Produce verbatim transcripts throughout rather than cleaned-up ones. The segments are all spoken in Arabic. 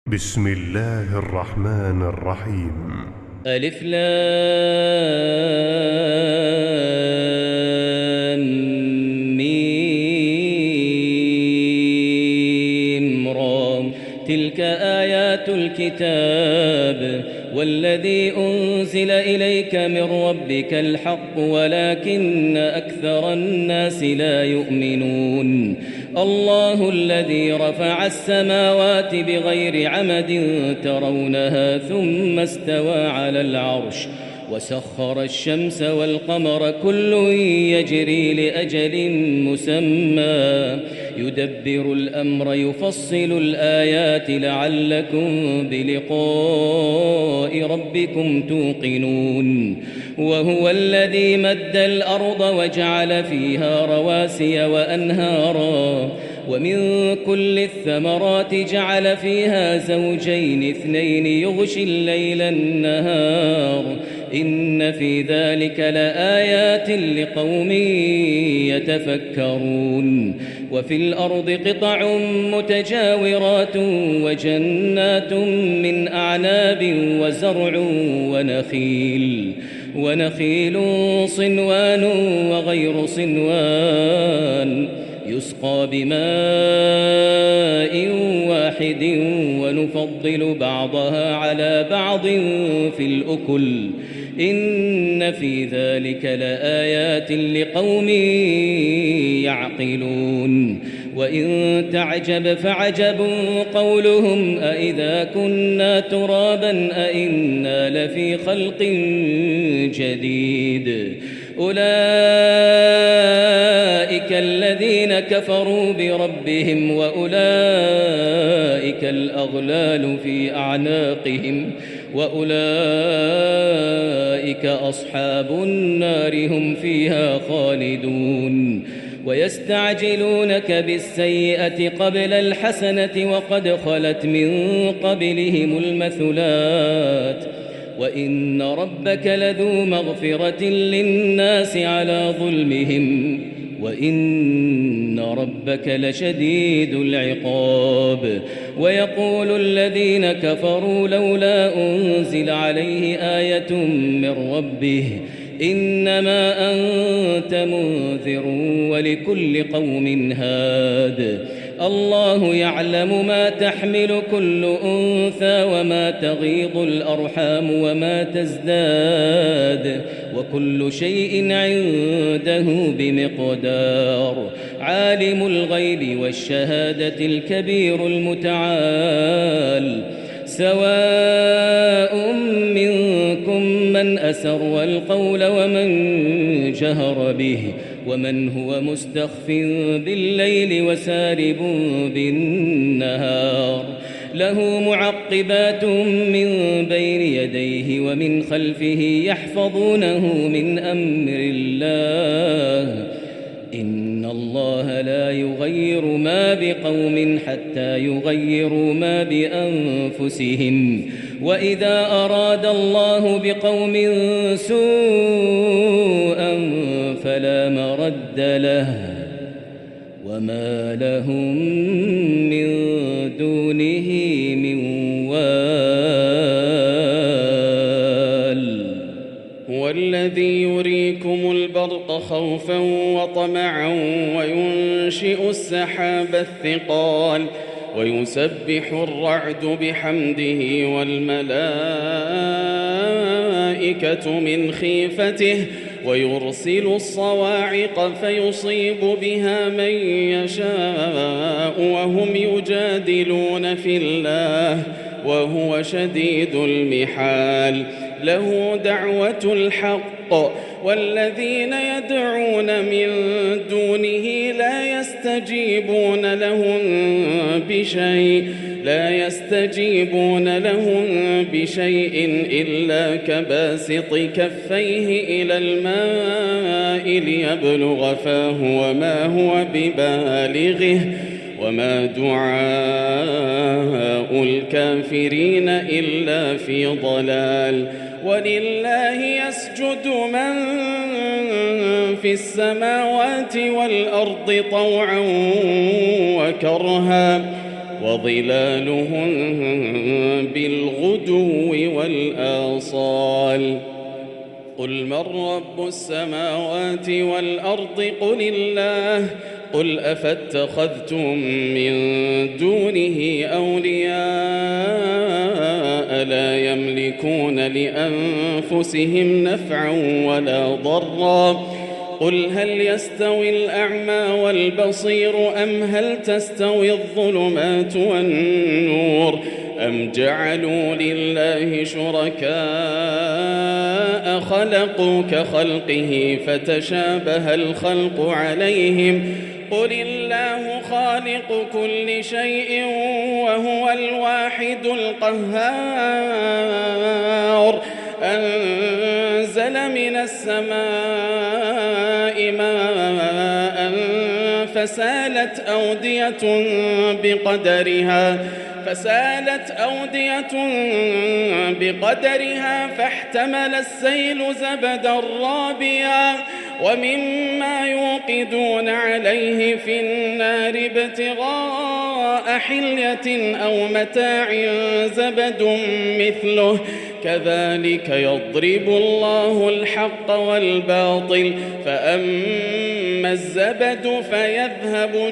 بسم الله الرحمن الرحيم. ألف لام ميم را. تلك آيات الكتاب والذي أنزل إليك من ربك الحق ولكن أكثر الناس لا يؤمنون. الله الذي رفع السماوات بغير عمد ترونها ثم استوى على العرش وسخر الشمس والقمر كل يجري لأجل مسمى يدبر الأمر يفصل الآيات لعلكم بلقاء ربكم توقنون. وهو الذي مد الأرض وجعل فيها رواسي وأنهارا ومن كل الثمرات جعل فيها زوجين اثنين يغشي الليل النهار إن في ذلك لآيات لقوم يتفكرون. وفي الأرض قطع متجاورات وجنات من أعناب وزرع ونخيل ونخيل صنوان وغير صنوان يسقى بماء واحد ونفضل بعضها على بعض في الأكل إن في ذلك لآيات لقوم يعقلون. وإن تعجب فعجب قولهم أإذا كنا ترابا أإنا لفي خلق جديد. أولئك الذين كفروا بربهم وأولئك الأغلال في أعناقهم وأولئك أصحاب النار هم فيها خالدون. ويستعجلونك بالسيئة قبل الحسنة وقد خلت من قبلهم المثلات وإن ربك لذو مغفرة للناس على ظلمهم وإن ربك لشديد العقاب. ويقول الذين كفروا لولا أنزل عليه آية من ربه إنما أنت منذر ولكل قوم هاد. الله يعلم ما تحمل كل أنثى وما تغيض الأرحام وما تزداد وكل شيء عنده بمقدار. عالم الغيب والشهادة الكبير المتعال. سواء منكم من أسر القول ومن جهر به ومن هو مستخف بالليل وسارب بالنهار. له معقبات من بين يديه ومن خلفه يحفظونه من أمر الله إن الله لا يغير ما بقوم حتى يغيروا ما بأنفسهم. وإذا أراد الله بقوم سوءا فلا مرد له وما لهم من دونه من وال. هو الذي يريكم البرق خوفا وطمعا وينشئ السحاب الثقال ويسبح الرعد بحمده والملائكة من خيفته ويرسل الصواعق فيصيب بها من يشاء وهم يجادلون في الله وهو شديد المحال. له دعوة الحق والذين يدعون من دونه لا يستجيبون لهم بشيء لا يستجيبون لهم بشيء إلا كباسط كفيه إلى الماء ليبلغ فاه وما هو ببالغه وما دعاء الكافرين إلا في ضلال. ولله يسجد من في السماوات والأرض طوعا وكرها وظلالهم بالغدو والآصال قل من رب السماوات والأرض قل الله قل أفاتخذتم من دونه أولياء لا يملكون لأنفسهم نفعا ولا ضرا قل هل يستوي الأعمى والبصير أم هل تستوي الظلمات والنور أم جعلوا لله شركاء خلقوا كخلقه فتشابه الخلق عليهم قل الله خالق كل شيء وهو الواحد القهار أنزل من السماء ماء فسالت أودية بقدرها فسالت أودية بقدرها فاحتمل السيل زبدا رابيا ومما يوقدون عليه في النار ابتغاء حلية أو متاع زبد مثله كذلك يضرب الله الحق والباطل فأما الزبد فيذهب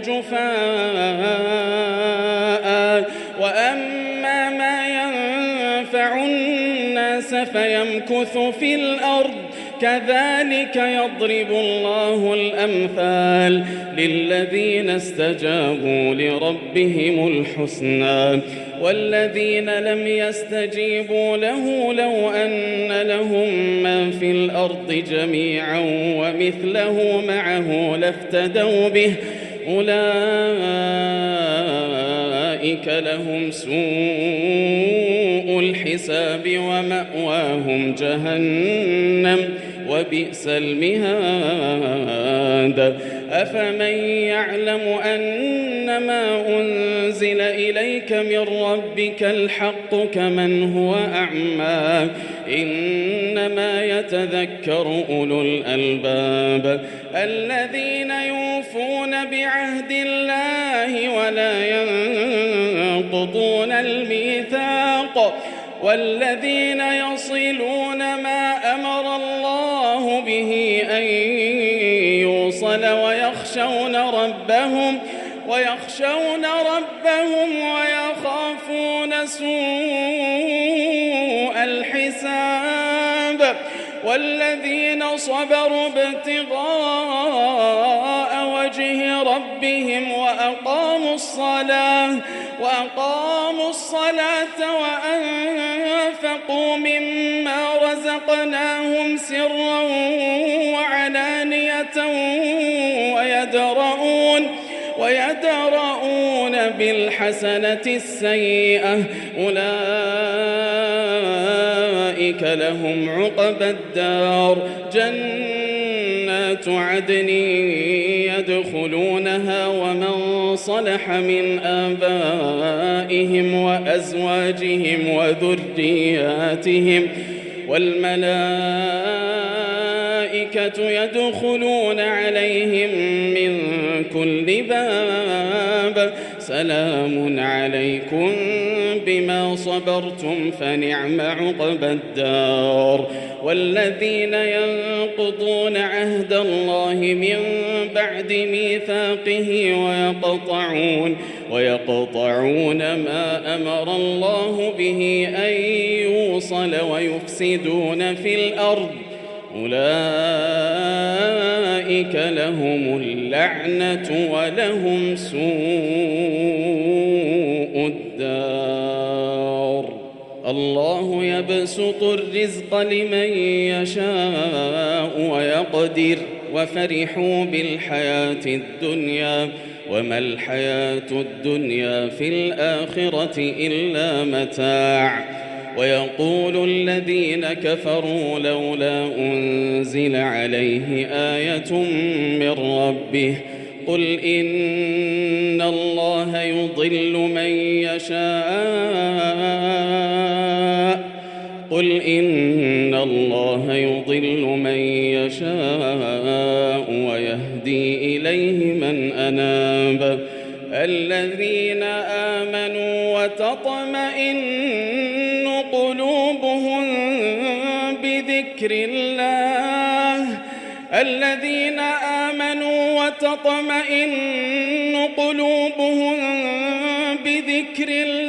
جفاء وأما ما ينفع الناس فيمكث في الأرض كذلك يضرب الله الأمثال للذين استجابوا لربهم الحسنى والذين لم يستجيبوا له لو أن لهم ما في الأرض جميعا ومثله معه لافتدوا به أولئك لهم سوء الحساب ومأواهم جهنم وبئس المهاد أفمن يعلم أنما أنزل إليك من ربك الحق كمن هو أعمى إنما يتذكر أولو الألباب الذين يوفون بعهد الله ولا ينقضون الميثاق والذين يصلون ما أمر الله به أن يوصل ويخشون ربهم ويخشون ربهم ويخافون سوء الحساب والذين صبروا ابتغاء وجه ربهم وأقاموا الصلاة وأقاموا الصلاة وأنفقوا مما رزقناهم سرا وعلانية ويدرؤون ويدرؤون بالحسنة السيئة أولئك لهم عقبى الدار جنات عدن يدخلونها ومن صلح من آبائهم وأزواجهم وذرياتهم والملائكة يدخلون عليهم من كل باب سلام عليكم بما صبرتم فنعم عقبى الدار والذين ينقضون عهد الله من بعد ميثاقه ويقطعون ويقطعون ما أمر الله به أن يوصل ويفسدون في الأرض أولئك لهم اللعنة ولهم سوء الدار الله يبسط الرزق لمن يشاء ويقدر وفرحوا بالحياة الدنيا وما الحياة الدنيا في الآخرة إلا متاع ويقول الذين كفروا لولا أنزل عليه آية من ربه قل إن الله يضل من يشاء قل إن الله يضل من يشاء ويهدي إليه من أناب الذين آمنوا وتطمئن قلوبهم بذكر الله الذين آمنوا وتطمئن قلوبهم بذكر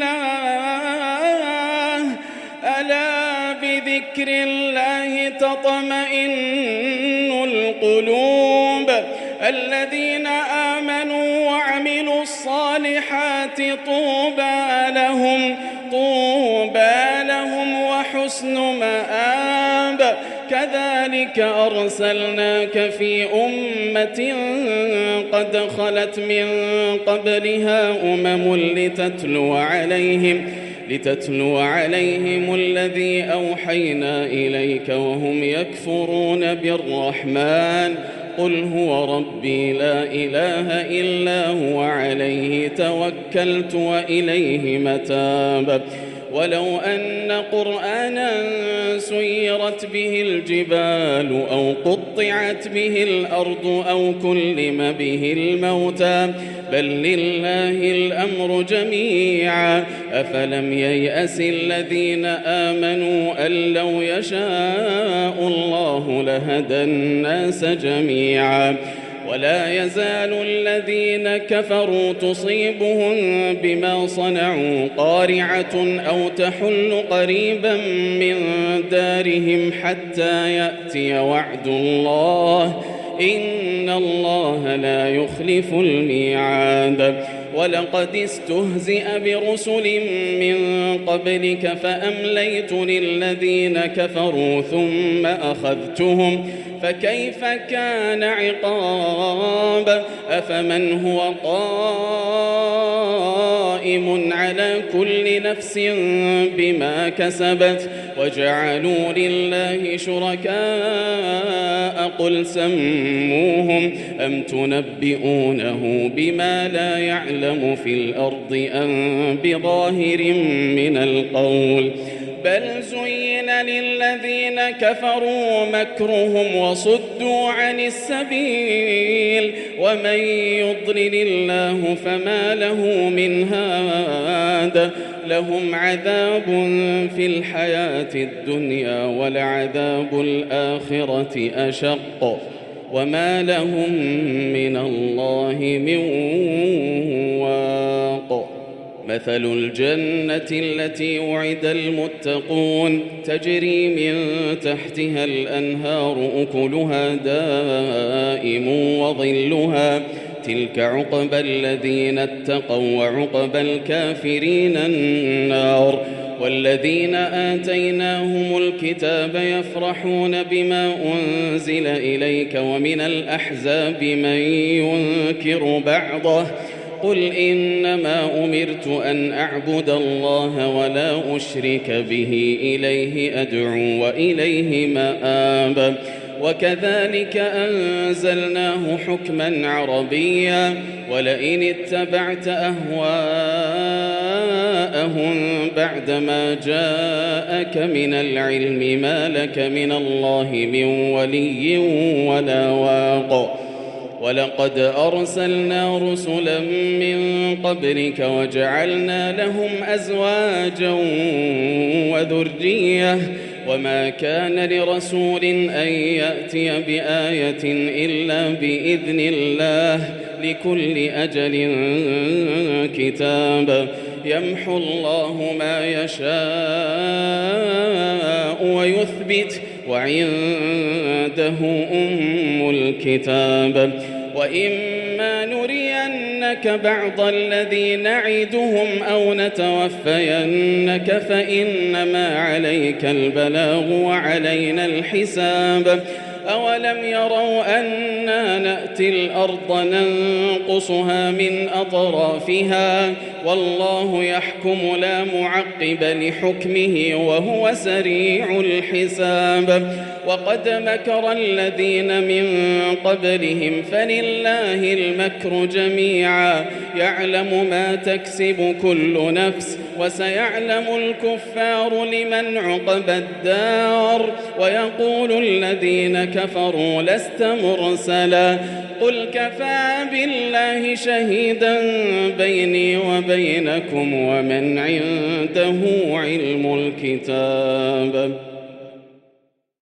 الله ألا بذكر الله تطمئن القلوب الذين آمنوا وعملوا الصالحات طوبى لهم طوبى لهم وحسن مآب كذلك أرسلناك في أمة قد خلت من قبلها أمم لتتلو عليهم لتتلو عليهم الذي أوحينا إليك وهم يكفرون بالرحمن قل هو ربي لا إله إلا هو عليه توكلت وإليه متاب ولو أن قرآنا سيرت به الجبال أو قطعت به الأرض أو كلم به الموتى بل لله الأمر جميعا أفلم ييأس الذين آمنوا أن لو يشاء الله لهدى الناس جميعا ولا يزال الذين كفروا تصيبهم بما صنعوا قارعة أو تحل قريبا من دارهم حتى يأتي وعد الله إن الله لا يخلف الميعاد ولقد استهزئ برسل من قبلك فأمليت للذين كفروا ثم أخذتهم فكيف كان عقاب أفمن هو قائم على كل نفس بما كسبت وجعلوا لله شركاء قل سموهم أم تنبئونه بما لا يعلم في الأرض أم بظاهر من القول بل زين للذين كفروا مكرهم وصدوا عن السبيل ومن يضلل الله فما له من هاد لهم عذاب في الحياة الدنيا ولعذاب الآخرة أشق وما لهم من الله من واق مثل الجنة التي وعد المتقون تجري من تحتها الأنهار أكلها دائم وظلها تلك عقبى الذين اتقوا وعقبى الكافرين النار والذين آتيناهم الكتاب يفرحون بما أنزل إليك ومن الأحزاب من ينكر بعضه قل إنما أمرت أن أعبد الله ولا أشرك به إليه أدعو وإليه مآب وكذلك أنزلناه حكما عربيا ولئن اتبعت أهواءهم بعدما جاءك من العلم ما لك من الله من ولي ولا واق ولقد أرسلنا رسلا من قبلك وجعلنا لهم أزواجا وذرية وما كان لرسول أن يأتي بآية إلا بإذن الله لكل أجل كتاب يمحو الله ما يشاء ويثبت وعنده أم الكتاب وإما نرينك بعض الذي نعدهم أو نتوفينك فإنما عليك البلاغ وعلينا الحساب أولم يروا أنا نأتي الأرض ننقصها من أطرافها والله يحكم لا معقب لحكمه وهو سريع الحساب وقد مكر الذين من قبلهم فلله المكر جميعا يعلم ما تكسب كل نفس وسيعلم الكفار لمن عقبى الدار ويقول الذين كفروا لست مرسلا قل كفى بالله شهيدا بيني وبينكم ومن عنده علم الكتاب